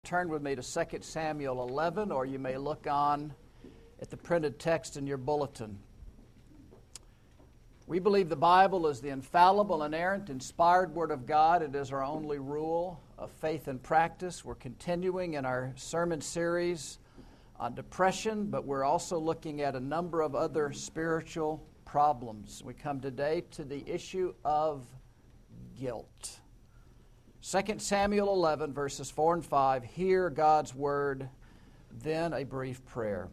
Turn with me to 2 Samuel 11, or you may look on at the printed text in your bulletin. We believe the Bible is the infallible, inerrant, inspired Word of God. It is our only rule of faith and practice. We're continuing in our sermon series on depression, but we're also looking at a number of other spiritual problems. We come today to the issue of guilt. 2 Samuel 11, verses 4 and 5, hear God's word, then a brief prayer.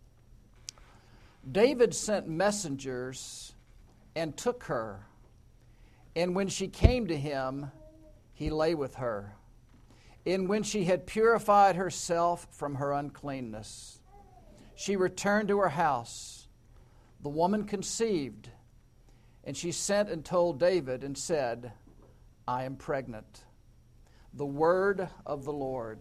David sent messengers and took her, and when she came to him, he lay with her, and when she had purified herself from her uncleanness, she returned to her house. The woman conceived, and she sent and told David and said, I am pregnant. The word of the Lord.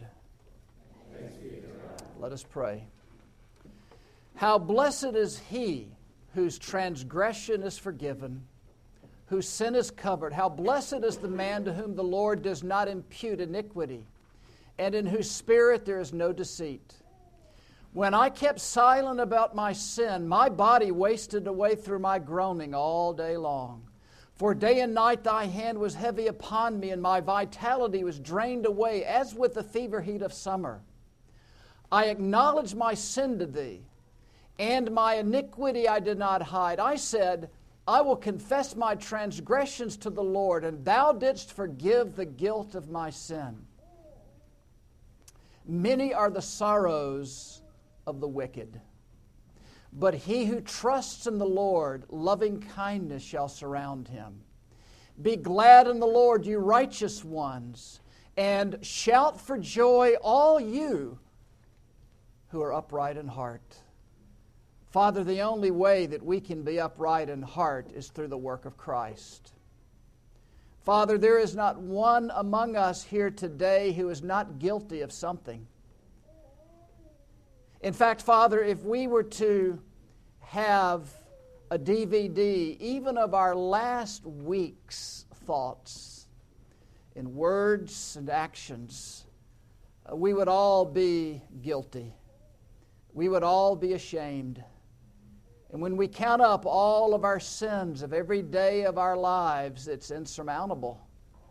Let us pray. How blessed is he whose transgression is forgiven, whose sin is covered. How blessed is the man to whom the Lord does not impute iniquity, and in whose spirit there is no deceit. When I kept silent about my sin, my body wasted away through my groaning all day long. For day and night thy hand was heavy upon me, and my vitality was drained away as with the fever heat of summer. I acknowledged my sin to thee, and my iniquity I did not hide. I said, I will confess my transgressions to the Lord, and thou didst forgive the guilt of my sin. Many are the sorrows of the wicked, but he who trusts in the Lord, loving kindness shall surround him. Be glad in the Lord, you righteous ones, and shout for joy, all you who are upright in heart. Father, the only way that we can be upright in heart is through the work of Christ. Father, there is not one among us here today who is not guilty of something. In fact, Father, if we were to have a DVD, even of our last week's thoughts in words and actions, we would all be guilty. We would all be ashamed. And when we count up all of our sins of every day of our lives, it's insurmountable.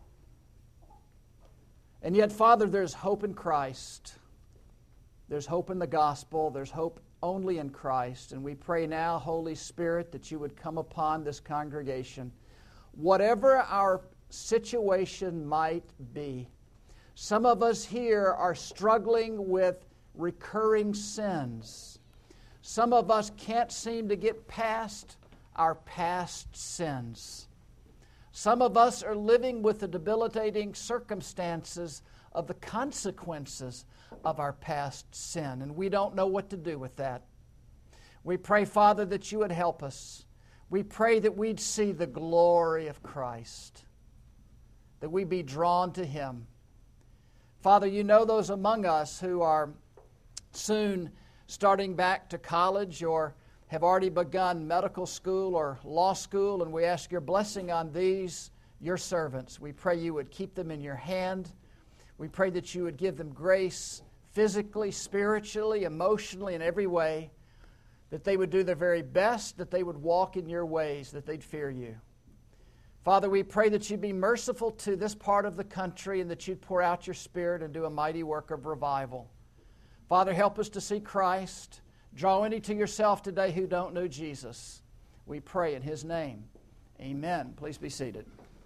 And yet, Father, there's hope in Christ. There's hope in the gospel. There's hope only in Christ. And we pray now, Holy Spirit, that you would come upon this congregation. Whatever our situation might be, some of us here are struggling with recurring sins. Some of us can't seem to get past our past sins. Some of us are living with the debilitating circumstances of the consequences of our past sin, and we don't know what to do with that. We pray, Father, that you would help us. We pray that we'd see the glory of Christ, that we be drawn to him. Father, you know those among us who are soon starting back to college or have already begun medical school or law school, and we ask your blessing on these, your servants. We pray you would keep them in your hand. We pray that you would give them grace physically, spiritually, emotionally, in every way, that they would do their very best, that they would walk in your ways, that they'd fear you. Father, we pray that you'd be merciful to this part of the country and that you'd pour out your Spirit and do a mighty work of revival. Father, help us to see Christ. Draw any to yourself today who don't know Jesus. We pray in his name. Amen. Please be seated.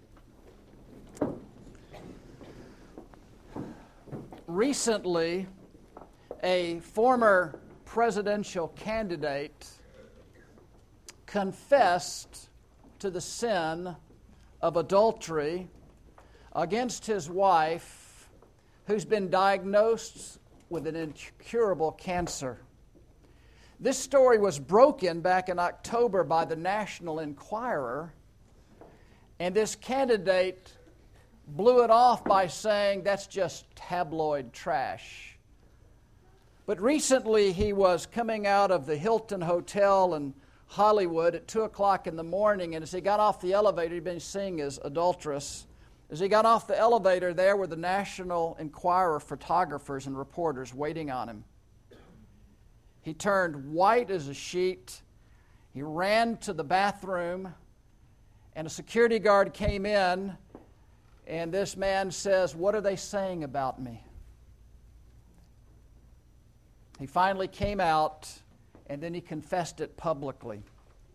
Recently, a former presidential candidate confessed to the sin of adultery against his wife, who's been diagnosed with an incurable cancer. This story was broken back in October by the National Enquirer, and this candidate blew it off by saying that's just tabloid trash. But recently he was coming out of the Hilton Hotel in Hollywood at 2 o'clock in the morning, and as he got off the elevator, he'd been seeing his adulteress As he got off the elevator, there were the National Enquirer photographers and reporters waiting on him. He turned white as a sheet. He ran to the bathroom, and a security guard came in, and this man says, "What are they saying about me?" He finally came out, and then he confessed it publicly.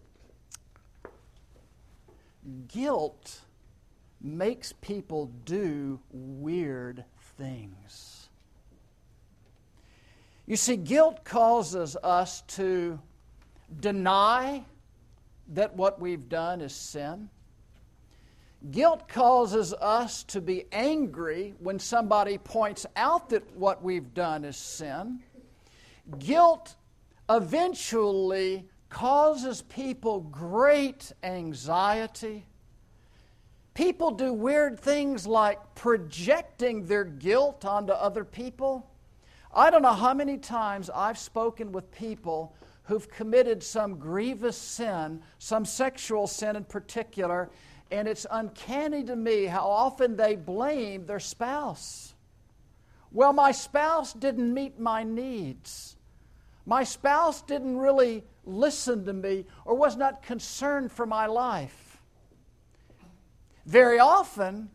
Guilt makes people do weird things. You see, guilt causes us to deny that what we've done is sin. Guilt causes us to be angry when somebody points out that what we've done is sin. Guilt eventually causes people great anxiety. People do weird things like projecting their guilt onto other people. I don't know how many times I've spoken with people who've committed some grievous sin, some sexual sin in particular, and it's uncanny to me how often they blame their spouse. Well, my spouse didn't meet my needs. My spouse didn't really listen to me or was not concerned for my life. Very often,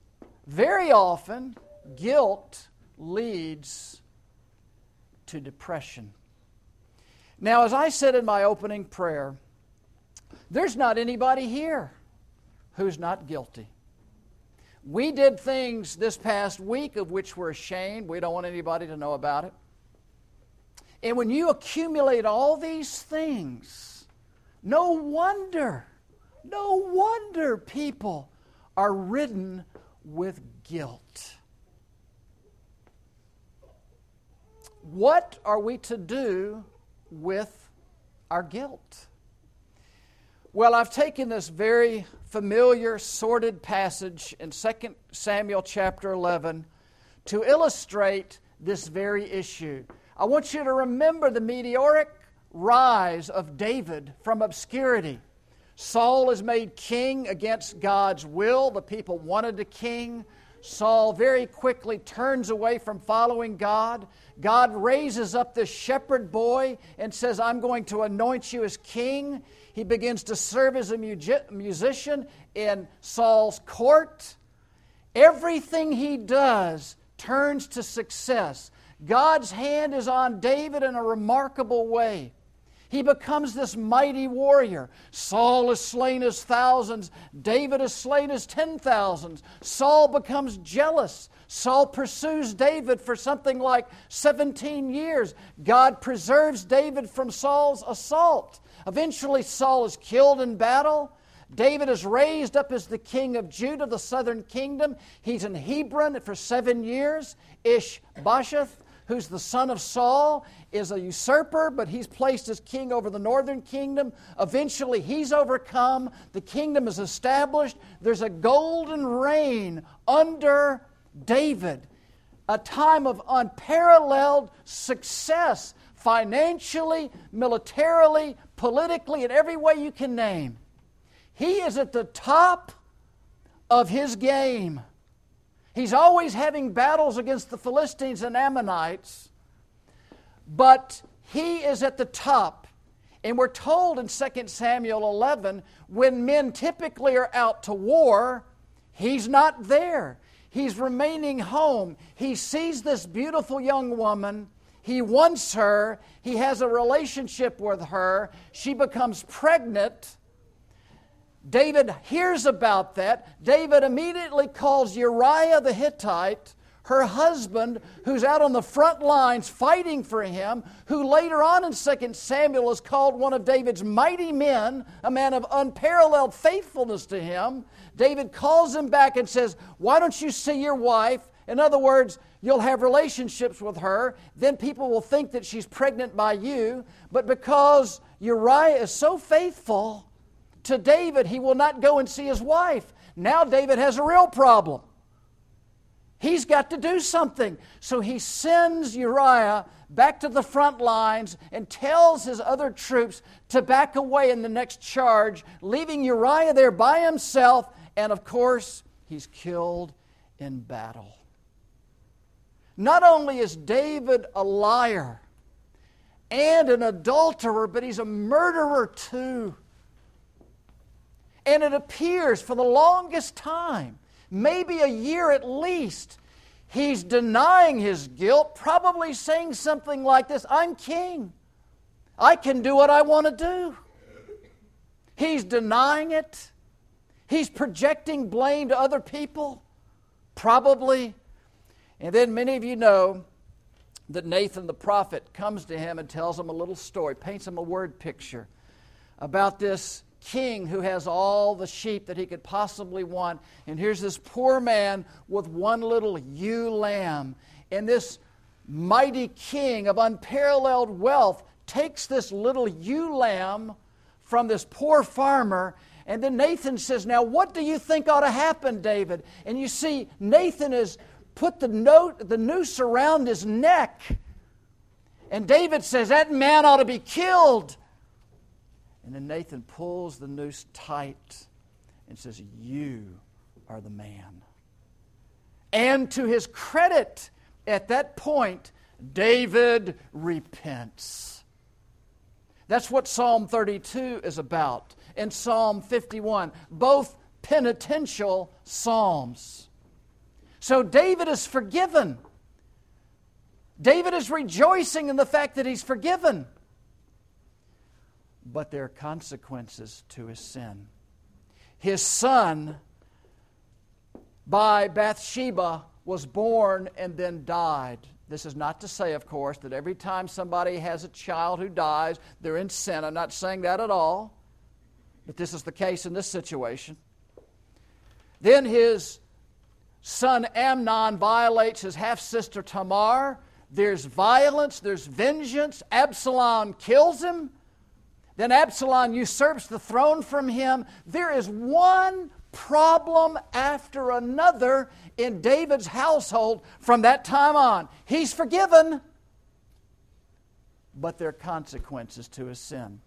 guilt leads to depression. Now, as I said in my opening prayer, there's not anybody here who's not guilty. We did things this past week of which we're ashamed. We don't want anybody to know about it. And when you accumulate all these things, no wonder people are ridden with guilt. What are we to do with our guilt? Well, I've taken this very familiar, sordid passage in 2 Samuel chapter 11 to illustrate this very issue. I want you to remember the meteoric rise of David from obscurity. Saul is made king against God's will. The people wanted a king. Saul very quickly turns away from following God. God raises up this shepherd boy and says, "I'm going to anoint you as king." He begins to serve as a musician in Saul's court. Everything he does turns to success. God's hand is on David in a remarkable way. He becomes this mighty warrior. Saul has slain his thousands. David has slain his 10,000s. Saul becomes jealous. Saul pursues David for something like 17 years. God preserves David from Saul's assault. Eventually, Saul is killed in battle. David is raised up as the king of Judah, the southern kingdom. He's in Hebron for 7 years. Ishbosheth, who's the son of Saul, is a usurper, but he's placed as king over the northern kingdom. Eventually, he's overcome. The kingdom is established. There's a golden reign under David, a time of unparalleled success, financially, militarily, politically, in every way you can name. He is at the top of his game. He's always having battles against the Philistines and Ammonites, but he is at the top. And we're told in 2 Samuel 11, when men typically are out to war, he's not there. He's remaining home. He sees this beautiful young woman. He wants her. He has a relationship with her. She becomes pregnant. David hears about that. David immediately calls Uriah the Hittite, her husband, who's out on the front lines fighting for him, who later on in 2 Samuel is called one of David's mighty men, a man of unparalleled faithfulness to him. David calls him back and says, "Why don't you see your wife?" In other words, you'll have relationships with her. Then people will think that she's pregnant by you. But because Uriah is so faithful to David, he will not go and see his wife. Now David has a real problem. He's got to do something. So he sends Uriah back to the front lines and tells his other troops to back away in the next charge, leaving Uriah there by himself. And of course, he's killed in battle. Not only is David a liar and an adulterer, but he's a murderer too. And it appears for the longest time, maybe a year at least, he's denying his guilt, probably saying something like this: I'm king. I can do what I want to do. He's denying it. He's projecting blame to other people, probably. And then many of you know that Nathan the prophet comes to him and tells him a little story, paints him a word picture about this king who has all the sheep that he could possibly want. And here's this poor man with one little ewe lamb. And this mighty king of unparalleled wealth takes this little ewe lamb from this poor farmer. And then Nathan says, now what do you think ought to happen, David? And you see, Nathan has put the noose around his neck. And David says, that man ought to be killed. And then Nathan pulls the noose tight and says, you are the man. And to his credit, at that point, David repents. That's what Psalm 32 is about, and Psalm 51, both penitential psalms. So David is forgiven. David is rejoicing in the fact that he's forgiven. But there are consequences to his sin. His son, by Bathsheba, was born and then died. This is not to say, of course, that every time somebody has a child who dies, they're in sin. I'm not saying that at all. But this is the case in this situation. Then his son Amnon violates his half-sister Tamar. There's violence, there's vengeance. Absalom kills him. Then Absalom usurps the throne from him. There is one problem after another in David's household from that time on. He's forgiven, but there are consequences to his sin.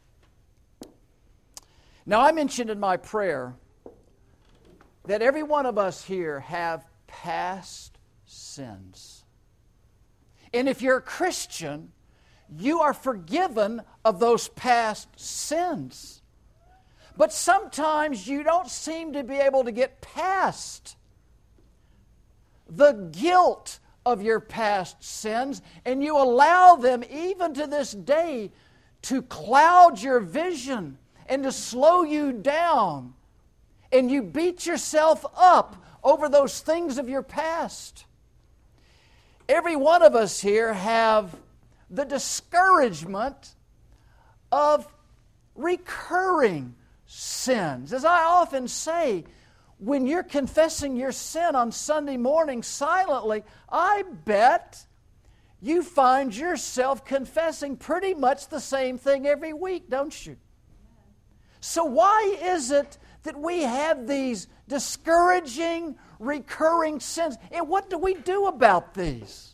Now, I mentioned in my prayer that every one of us here have past sins. And if you're a Christian, you are forgiven of those past sins. But sometimes you don't seem to be able to get past the guilt of your past sins, and you allow them, even to this day, to cloud your vision and to slow you down. And you beat yourself up over those things of your past. Every one of us here have the discouragement of recurring sins. As I often say, when you're confessing your sin on Sunday morning silently, I bet you find yourself confessing pretty much the same thing every week, don't you? So why is it that we have these discouraging, recurring sins? And what do we do about these?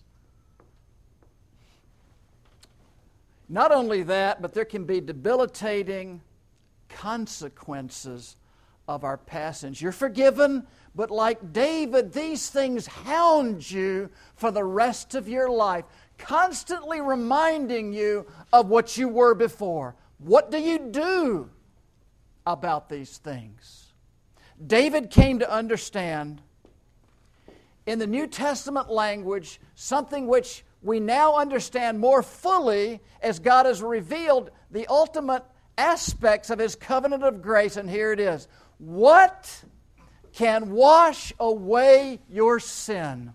Not only that, but there can be debilitating consequences of our past sins. You're forgiven, but like David, these things hound you for the rest of your life, constantly reminding you of what you were before. What do you do about these things? David came to understand in the New Testament language something which we now understand more fully as God has revealed the ultimate aspects of His covenant of grace, and here it is. What can wash away your sin?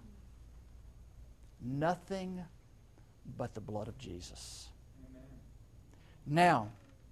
Nothing but the blood of Jesus. Amen. Now,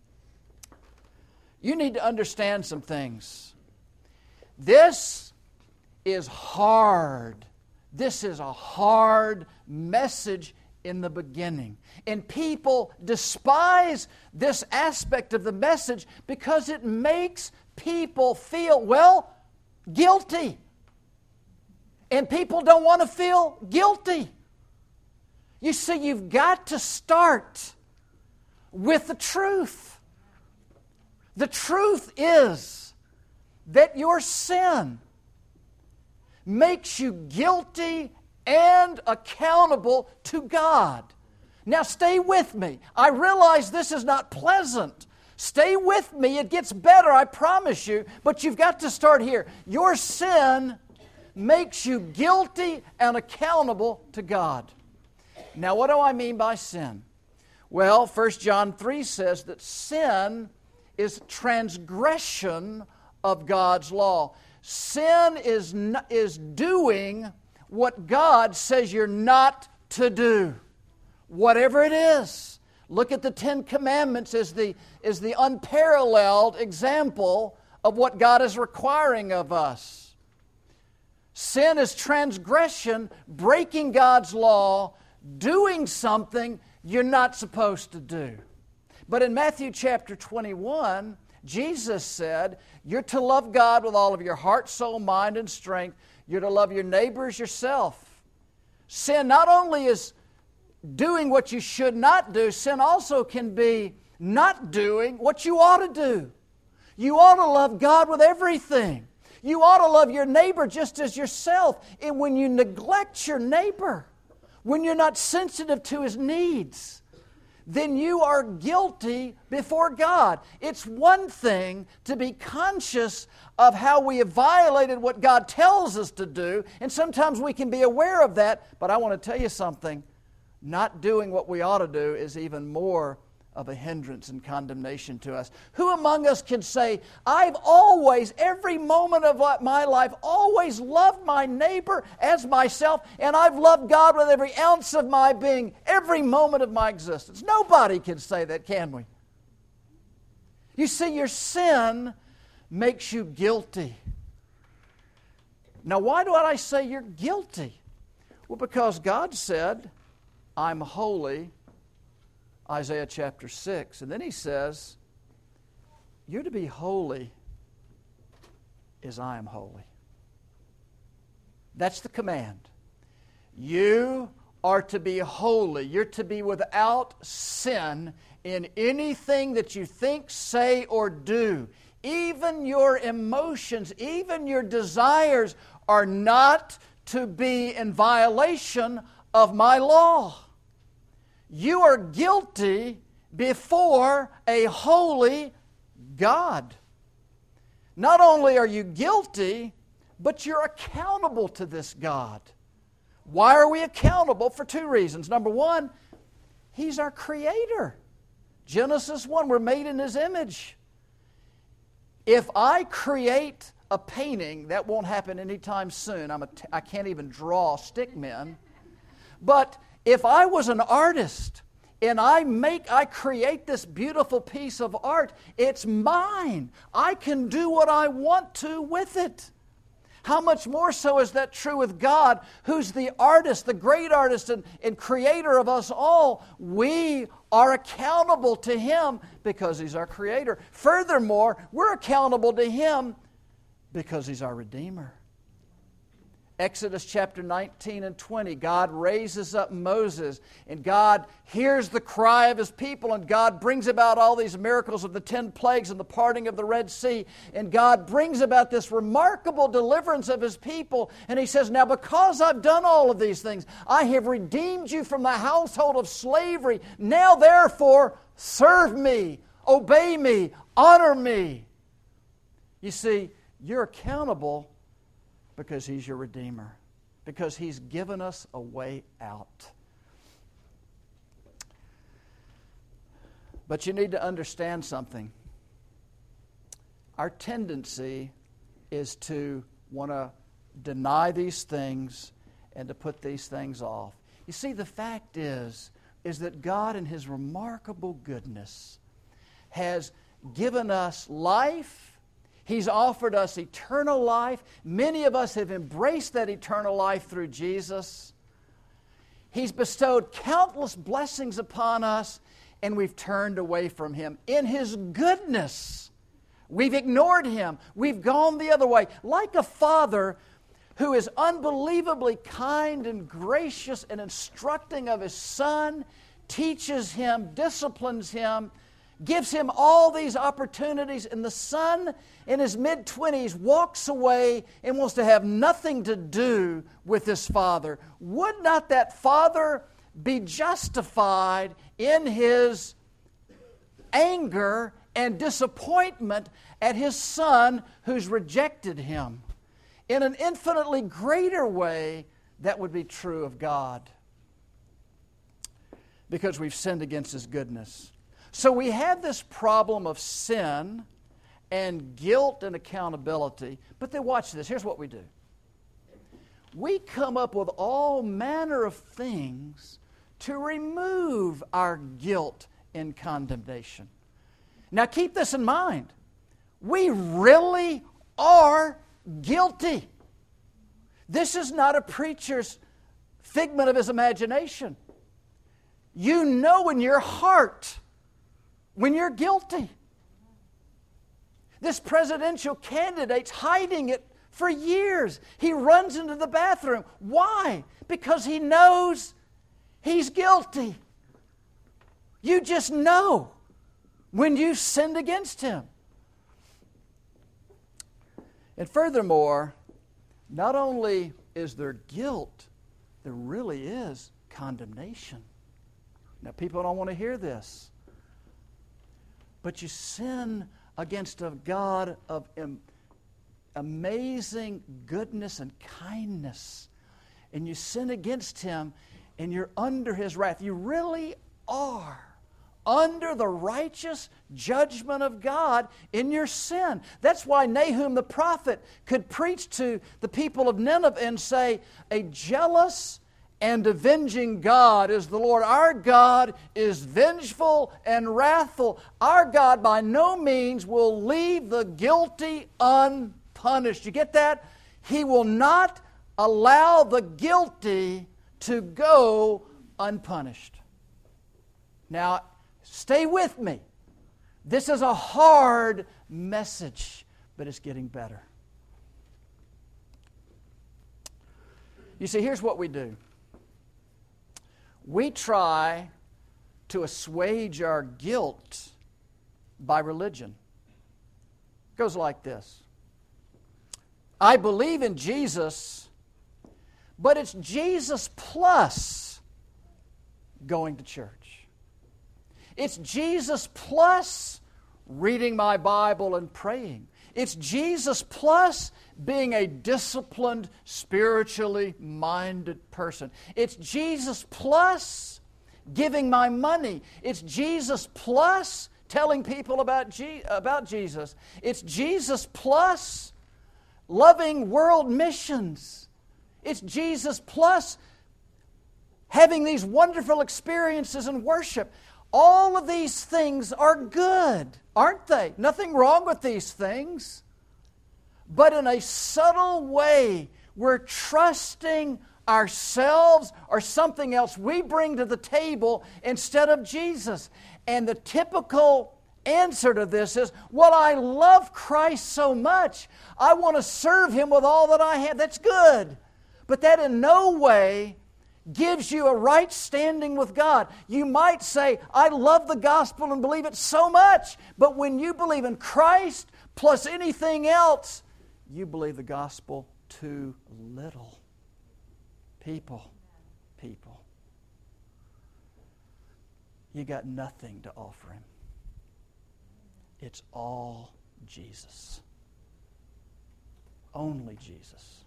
you need to understand some things. This is hard. This is a hard message in the beginning. And people despise this aspect of the message because it makes people feel, well, guilty. And people don't want to feel guilty. You see, you've got to start with the truth. The truth is that your sin makes you guilty and accountable to God. Now stay with me. I realize this is not pleasant. Stay with me. It gets better, I promise you. But you've got to start here. Your sin makes you guilty and accountable to God. Now, what do I mean by sin? Well, 1 John 3 says that sin is transgression of God's law. Sin is doing what God says you're not to do, whatever it is. Look at the Ten Commandments as the unparalleled example of what God is requiring of us. Sin is transgression, breaking God's law, doing something you're not supposed to do. But in Matthew chapter 21, Jesus said, you're to love God with all of your heart, soul, mind, and strength. You're to love your neighbor as yourself. Sin not only is doing what you should not do, sin also can be not doing what you ought to do. You ought to love God with everything. You ought to love your neighbor just as yourself. And when you neglect your neighbor, when you're not sensitive to his needs, then you are guilty before God. It's one thing to be conscious of how we have violated what God tells us to do, and sometimes we can be aware of that, but I want to tell you something. Not doing what we ought to do is even more of a hindrance and condemnation to us. Who among us can say, I've always, every moment of my life, always loved my neighbor as myself, and I've loved God with every ounce of my being, every moment of my existence? Nobody can say that, can we? You see, your sin makes you guilty. Now, why do I say you're guilty? Well, because God said, I'm holy, Isaiah chapter 6. And then he says, you're to be holy as I am holy. That's the command. You are to be holy. You're to be without sin in anything that you think, say, or do. Even your emotions, even your desires are not to be in violation of my law. You are guilty before a holy God. Not only are you guilty, but you're accountable to this God. Why are we accountable? For two reasons. Number one, He's our Creator. Genesis 1, we're made in His image. If I create a painting, that won't happen anytime soon. I can't even draw stick men. But if I was an artist and I create this beautiful piece of art, it's mine. I can do what I want to with it. How much more so is that true with God, who's the artist, the great artist and creator of us all? We are accountable to Him because He's our Creator. Furthermore, we're accountable to Him because He's our Redeemer. Exodus chapter 19 and 20, God raises up Moses, and God hears the cry of His people, and God brings about all these miracles of the 10 plagues and the parting of the Red Sea, and God brings about this remarkable deliverance of His people, and He says, now because I've done all of these things, I have redeemed you from the household of slavery. Now therefore, serve me, obey me, honor me. You see, you're accountable because He's your Redeemer. Because He's given us a way out. But you need to understand something. Our tendency is to want to deny these things and to put these things off. You see, the fact is that God in His remarkable goodness has given us life. He's offered us eternal life. Many of us have embraced that eternal life through Jesus. He's bestowed countless blessings upon us, and we've turned away from Him. In His goodness, we've ignored Him. We've gone the other way. Like a father who is unbelievably kind and gracious and instructing of his son, teaches him, disciplines him, gives him all these opportunities, and the son in his mid-20s walks away and wants to have nothing to do with his father. Would not that father be justified in his anger and disappointment at his son who's rejected him? In an infinitely greater way, that would be true of God, because we've sinned against His goodness. So we have this problem of sin and guilt and accountability. But then watch this. Here's what we do. We come up with all manner of things to remove our guilt and condemnation. Now keep this in mind. We really are guilty. This is not a preacher's figment of his imagination. You know in your heart when you're guilty. This presidential candidate's hiding it for years. He runs into the bathroom. Why? Because he knows he's guilty. You just know when you've sinned against him. And furthermore, not only is there guilt, there really is condemnation. Now, people don't want to hear this. But you sin against a God of amazing goodness and kindness. And you sin against Him, and you're under His wrath. You really are under the righteous judgment of God in your sin. That's why Nahum the prophet could preach to the people of Nineveh and say, a jealous and avenging God is the Lord. Our God is vengeful and wrathful. Our God by no means will leave the guilty unpunished. You get that? He will not allow the guilty to go unpunished. Now, stay with me. This is a hard message, but it's getting better. You see, here's what we do. We try to assuage our guilt by religion. It goes like this. I believe in Jesus, but it's Jesus plus going to church. It's Jesus plus reading my Bible and praying. It's Jesus plus being a disciplined, spiritually minded person. It's Jesus plus giving my money. It's Jesus plus telling people about Jesus. It's Jesus plus loving world missions. It's Jesus plus having these wonderful experiences in worship. All of these things are good, aren't they? Nothing wrong with these things. But in a subtle way, we're trusting ourselves or something else we bring to the table instead of Jesus. And the typical answer to this is, well, I love Christ so much, I want to serve Him with all that I have. That's good. But that in no way gives you a right standing with God. You might say, I love the gospel and believe it so much, but when you believe in Christ plus anything else, you believe the gospel too little. People. You got nothing to offer Him. It's all Jesus. Only Jesus.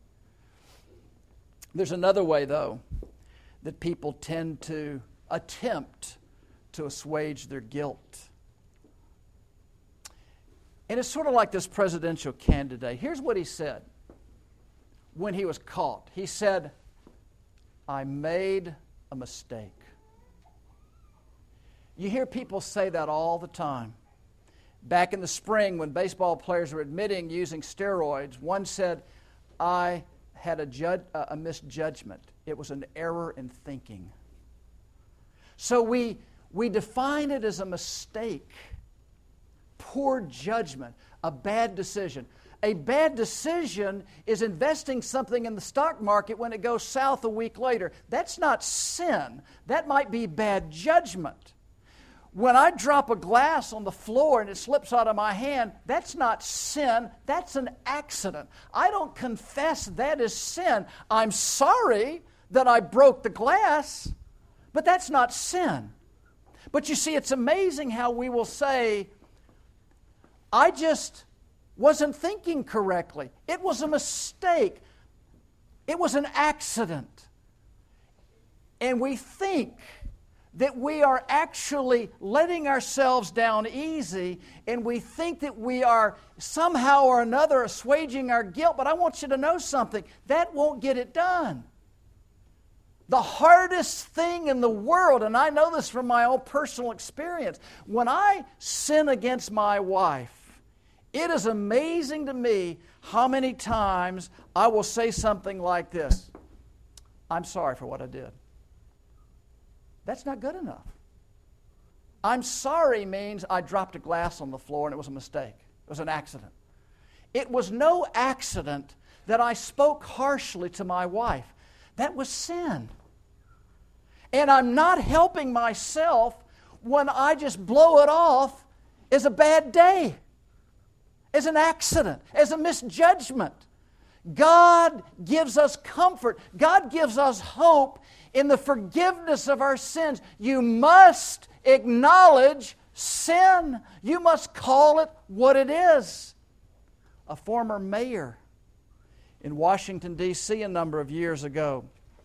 There's another way, though, that people tend to attempt to assuage their guilt. And it's sort of like this presidential candidate. Here's what he said when he was caught. He said, I made a mistake. You hear people say that all the time. Back in the spring, when baseball players were admitting using steroids, one said, I had a misjudgment. It was an error in thinking. So we define it as a mistake, poor judgment, a bad decision. A bad decision is investing something in the stock market when it goes south a week later. That's not sin. That might be bad judgment. when I drop a glass on the floor and it slips out of my hand, that's not sin, that's an accident. I don't confess that is sin. I'm sorry that I broke the glass, but that's not sin. But you see, it's amazing how we will say, I just wasn't thinking correctly. It was a mistake. It was an accident. And we think that we are actually letting ourselves down easy, and we think that we are somehow or another assuaging our guilt. But I want you to know something. That won't get it done. The hardest thing in the world, and I know this from my own personal experience, when I sin against my wife, it is amazing to me how many times I will say something like this: I'm sorry for what I did. That's not good enough. I'm sorry means I dropped a glass on the floor and it was a mistake. It was an accident. It was no accident that I spoke harshly to my wife. That was sin. And I'm not helping myself when I just blow it off as a bad day, as an accident, as a misjudgment. God gives us comfort. God gives us hope in the forgiveness of our sins. You must acknowledge sin. You must call it what it is. A former mayor in Washington, D.C. a number of years ago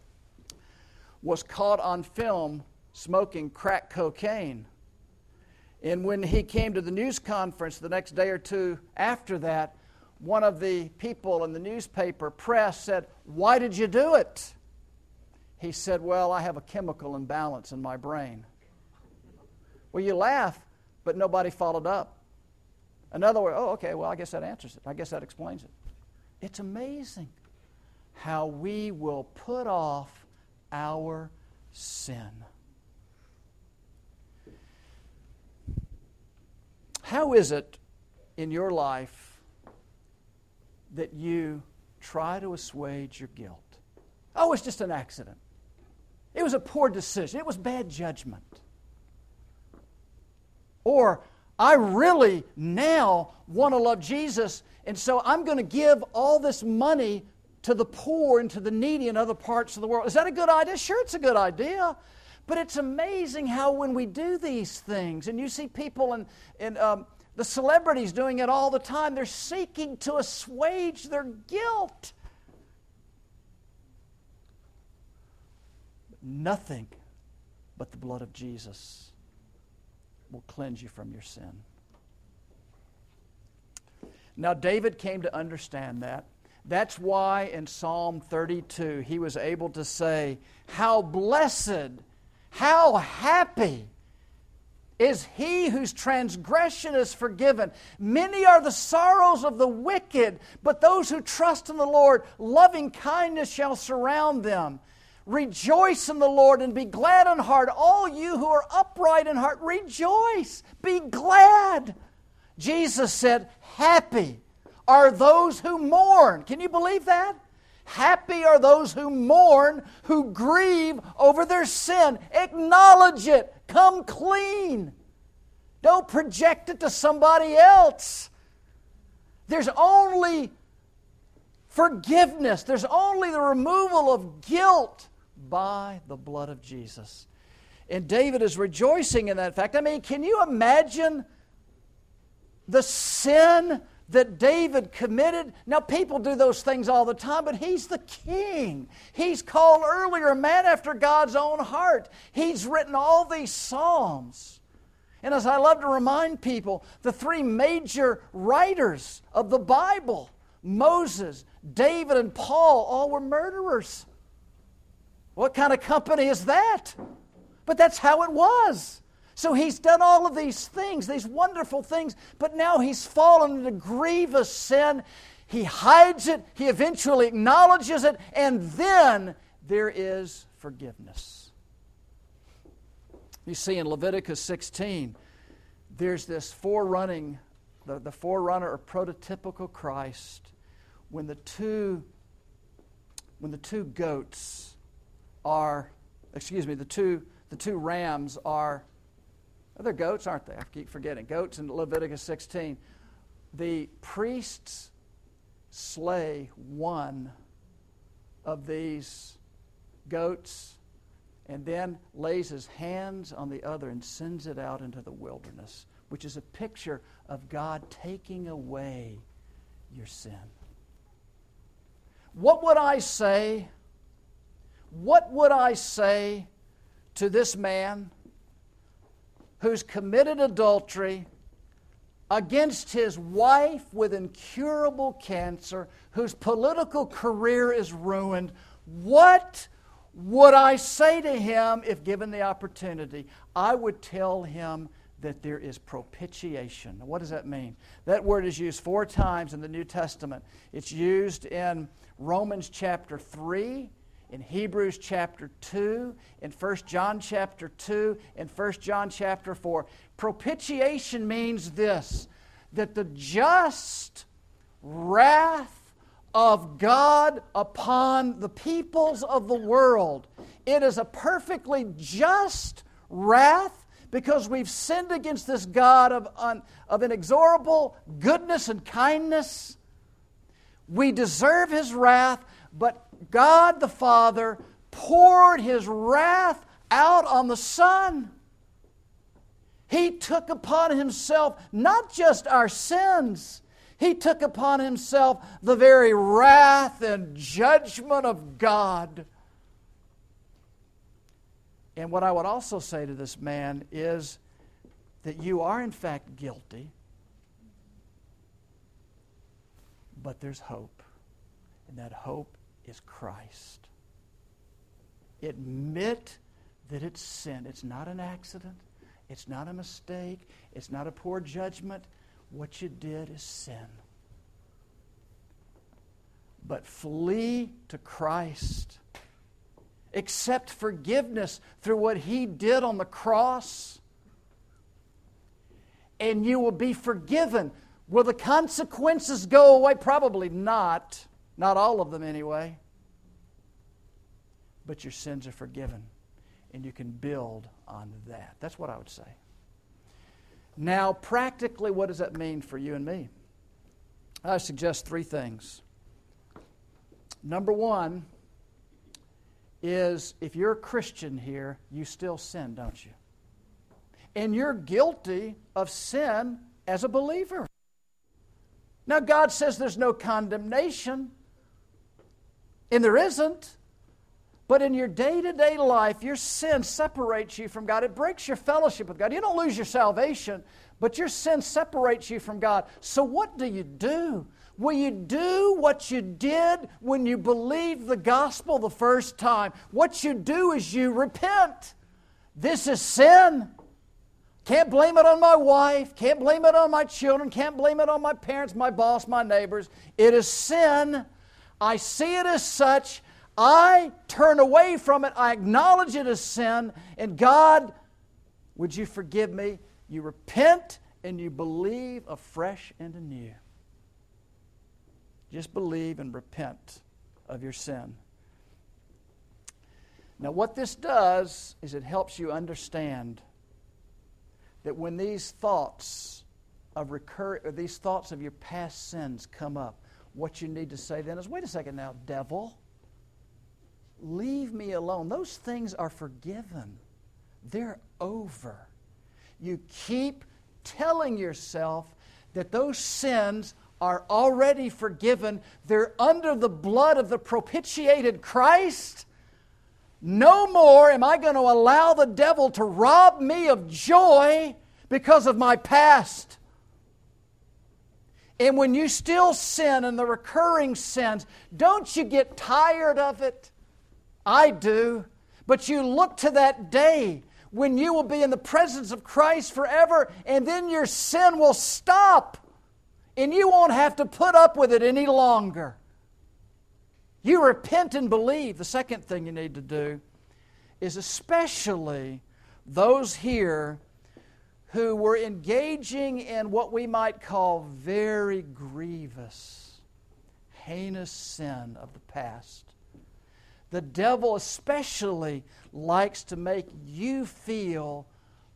was caught on film smoking crack cocaine. And when he came to the news conference the next day or two after that, one of the people in the newspaper press said, "Why did you do it?" He said, "Well, I have a chemical imbalance in my brain." Well, you laugh, but nobody followed up. In other words, okay, well, I guess that answers it. I guess that explains it. It's amazing how we will put off our sin. How is it in your life that you try to assuage your guilt? Oh, it's just an accident. It was a poor decision. It was bad judgment. Or, I really now want to love Jesus, and so I'm going to give all this money to the poor and to the needy in other parts of the world. Is that a good idea? Sure, it's a good idea. But it's amazing how when we do these things, and you see people in the celebrities doing it all the time, they're seeking to assuage their guilt. Nothing but the blood of Jesus will cleanse you from your sin. Now, David came to understand that. That's why in Psalm 32 he was able to say, "How blessed, how happy is he whose transgression is forgiven. Many are the sorrows of the wicked, but those who trust in the Lord, loving kindness shall surround them. Rejoice in the Lord and be glad in heart. All you who are upright in heart, rejoice, be glad." Jesus said, "Happy are those who mourn." Can you believe that? Happy are those who mourn, who grieve over their sin. Acknowledge it. Come clean. Don't project it to somebody else. There's only forgiveness. There's only the removal of guilt by the blood of Jesus. And David is rejoicing in that fact. I mean, can you imagine the sin that David committed? Now, people do those things all the time, but he's the king. He's called earlier a man after God's own heart. He's written all these psalms. And as I love to remind people, the three major writers of the Bible, Moses, David, and Paul, all were murderers. What kind of company is that? But that's how it was. So he's done all of these things, these wonderful things, but now he's fallen into grievous sin. He hides it, he eventually acknowledges it, and then there is forgiveness. You see in Leviticus 16, there's this forerunning, the forerunner or prototypical Christ, when the two goats are, the two rams are They're goats, aren't they? I keep forgetting. Goats in Leviticus 16. The priests slay one of these goats and then lays his hands on the other and sends it out into the wilderness, which is a picture of God taking away your sin. What would I say? What would I say to this man who's committed adultery against his wife with incurable cancer, whose political career is ruined? What would I say to him if given the opportunity? I would tell him that there is propitiation. Now, what does that mean? That word is used 4 times in the New Testament. It's used in Romans chapter 3, in Hebrews chapter 2, in 1 John chapter 2, in 1 John chapter 4. Propitiation means this, that the just wrath of God upon the peoples of the world. It is a perfectly just wrath because we've sinned against this God of inexorable goodness and kindness. We deserve His wrath, but God the Father poured His wrath out on the Son. He took upon Himself not just our sins, He took upon Himself the very wrath and judgment of God. And what I would also say to this man is that you are in fact guilty, but there's hope. And that hope is Christ. Admit that it's sin. It's not an accident. It's not a mistake. It's not a poor judgment. What you did is sin. But flee to Christ. Accept forgiveness through what He did on the cross. And you will be forgiven. Will the consequences go away? Probably not. Not all of them anyway. But your sins are forgiven. And you can build on that. That's what I would say. Now, practically, what does that mean for you and me? I suggest 3 things. Number 1 is, if you're a Christian here, you still sin, don't you? And you're guilty of sin as a believer. Now, God says there's no condemnation, and there isn't. But in your day-to-day life, your sin separates you from God. It breaks your fellowship with God. You don't lose your salvation, but your sin separates you from God. So what do? Will you do what you did when you believed the gospel the first time? What you do is you repent. This is sin. Can't blame it on my wife. Can't blame it on my children. Can't blame it on my parents, my boss, my neighbors. It is sin. I see it as such. I turn away from it. I acknowledge it as sin. And God, would you forgive me? You repent and you believe afresh and anew. Just believe and repent of your sin. Now, what this does is it helps you understand that when these thoughts of your past sins come up, what you need to say then is, wait a second now, devil. Leave me alone. Those things are forgiven. They're over. You keep telling yourself that those sins are already forgiven. They're under the blood of the propitiated Christ. No more am I going to allow the devil to rob me of joy because of my past. And when you still sin and the recurring sins, don't you get tired of it? I do. But you look to that day when you will be in the presence of Christ forever, and then your sin will stop. And you won't have to put up with it any longer. You repent and believe. The second thing you need to do is, especially those here who were engaging in what we might call very grievous, heinous sin of the past. The devil especially likes to make you feel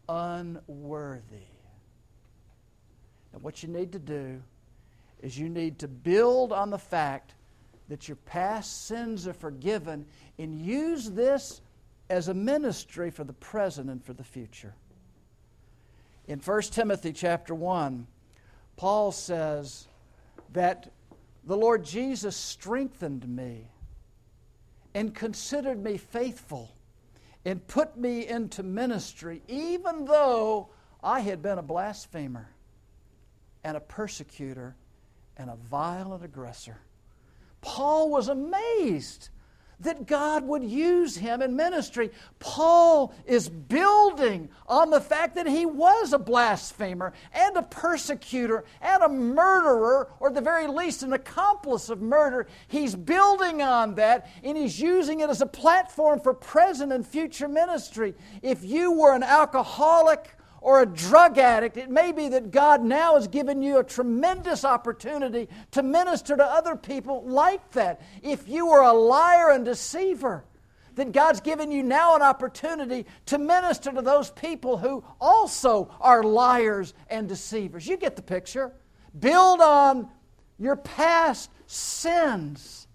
unworthy. And what you need to do is you need to build on the fact that your past sins are forgiven and use this as a ministry for the present and for the future. In 1 Timothy chapter 1, Paul says that the Lord Jesus strengthened me and considered me faithful and put me into ministry, even though I had been a blasphemer and a persecutor and a violent aggressor. Paul was amazed that God would use him in ministry. Paul is building on the fact that he was a blasphemer and a persecutor and a murderer, or at the very least an accomplice of murder. He's building on that, and he's using it as a platform for present and future ministry. If you were an alcoholic or a drug addict, it may be that God now has given you a tremendous opportunity to minister to other people like that. If you were a liar and deceiver, then God's given you now an opportunity to minister to those people who also are liars and deceivers. You get the picture. Build on your past sins.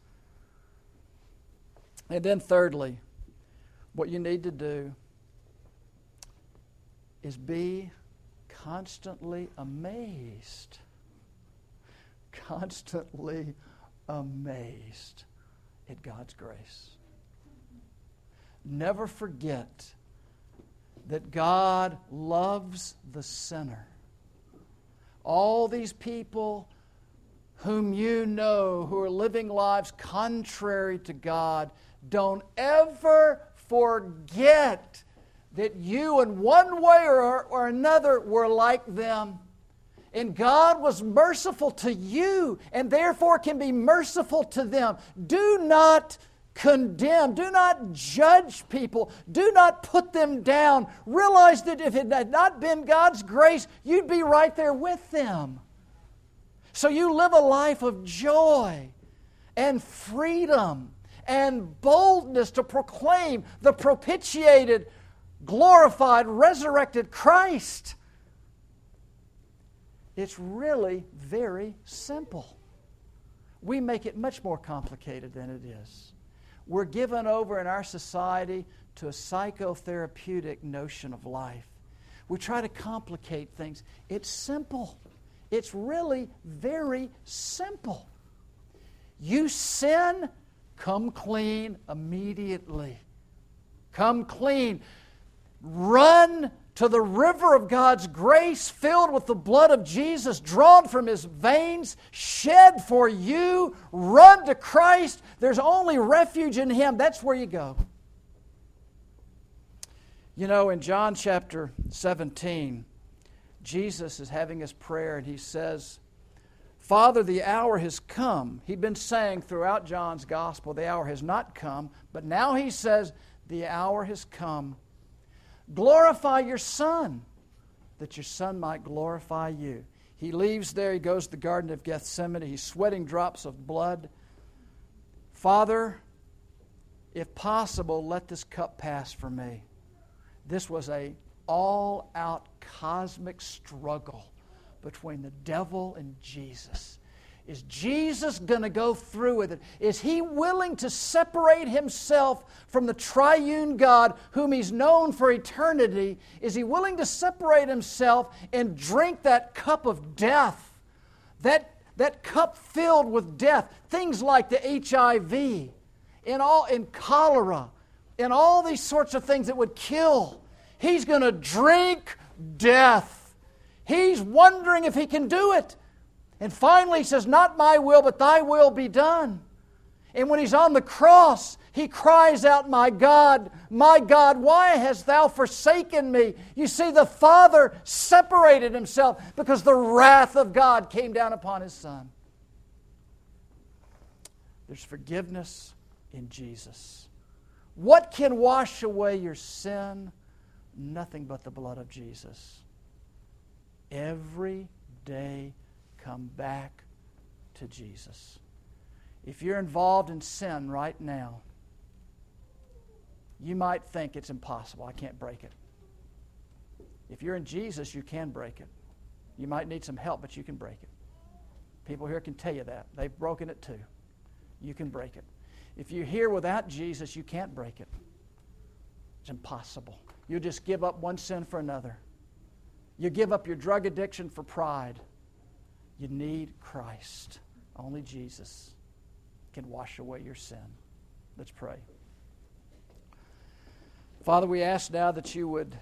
And then thirdly, what you need to do is be constantly amazed. Constantly amazed at God's grace. Never forget that God loves the sinner. All these people whom you know who are living lives contrary to God, don't ever forget that you in one way or another were like them. And God was merciful to you and therefore can be merciful to them. Do not condemn. Do not judge people. Do not put them down. Realize that if it had not been God's grace, you'd be right there with them. So you live a life of joy and freedom and boldness to proclaim the propitiated, glorified, resurrected Christ. It's really very simple. We make it much more complicated than it is. We're given over in our society to a psychotherapeutic notion of life. We try to complicate things. It's simple. It's really very simple. You sin, come clean immediately. Come clean. Run to the river of God's grace filled with the blood of Jesus drawn from His veins, shed for you. Run to Christ. There's only refuge in Him. That's where you go. You know, in John chapter 17, Jesus is having His prayer and He says, Father, the hour has come. He'd been saying throughout John's gospel, the hour has not come, but now He says, the hour has come. Glorify your Son, that your Son might glorify you. He leaves there. He goes to the Garden of Gethsemane. He's sweating drops of blood. Father, if possible, let this cup pass from me. This was an all-out cosmic struggle between the devil and Jesus. Is Jesus going to go through with it? Is He willing to separate Himself from the triune God whom He's known for eternity? Is He willing to separate Himself and drink that cup of death? That cup filled with death. Things like the HIV, in cholera, and all these sorts of things that would kill. He's going to drink death. He's wondering if He can do it. And finally He says, not my will, but thy will be done. And when He's on the cross, He cries out, my God, why hast thou forsaken me? You see, the Father separated Himself because the wrath of God came down upon His Son. There's forgiveness in Jesus. What can wash away your sin? Nothing but the blood of Jesus. Every day, come back to Jesus. If you're involved in sin right now, you might think it's impossible. I can't break it. If you're in Jesus, you can break it. You might need some help, but you can break it. People here can tell you that. They've broken it too. You can break it. If you're here without Jesus, you can't break it. It's impossible. You just give up one sin for another. You give up your drug addiction for pride. You need Christ. Only Jesus can wash away your sin. Let's pray. Father, we ask now that you would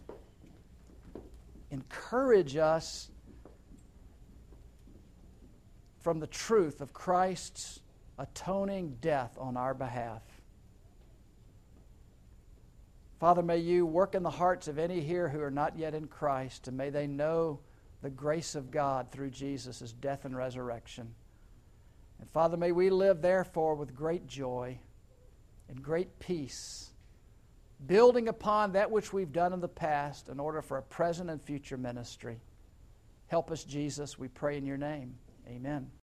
encourage us from the truth of Christ's atoning death on our behalf. Father, may you work in the hearts of any here who are not yet in Christ, and may they know the grace of God through Jesus' death and resurrection. And Father, may we live therefore with great joy and great peace, building upon that which we've done in the past in order for a present and future ministry. Help us, Jesus, we pray in your name. Amen.